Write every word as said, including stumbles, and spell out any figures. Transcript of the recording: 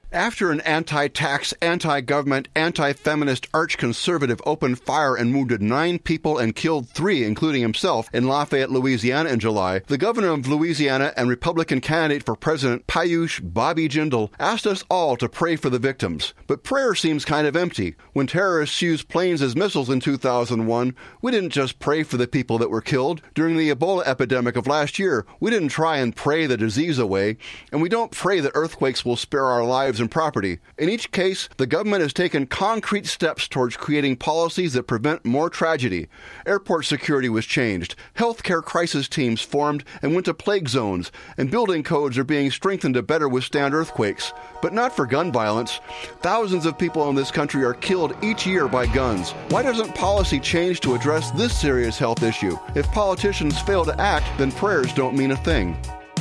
After an anti-tax, anti-government, anti-feminist arch-conservative opened fire and wounded nine people and killed three, including himself, in Lafayette, Louisiana in July, the governor of Louisiana and Republican candidate for president Piyush Bobby Jindal asked us all to pray for the victims. But prayer seems kind of empty. When terrorists used planes as missiles in two thousand one, we didn't just pray for the people that were killed. During the Ebola epidemic of last year, we didn't try and pray the disease away, and we don't pray that earthquakes will spare our lives and property. In each case, the government has taken concrete steps towards creating policies that prevent more tragedy. Airport security was changed, healthcare crisis teams formed and went to plague zones, and building codes are being strengthened to better withstand earthquakes. But not for gun violence. Thousands of people in this country are killed each year by guns. Why doesn't policy change to address this serious health issue? If politicians fail to act, then prayers don't mean a thing.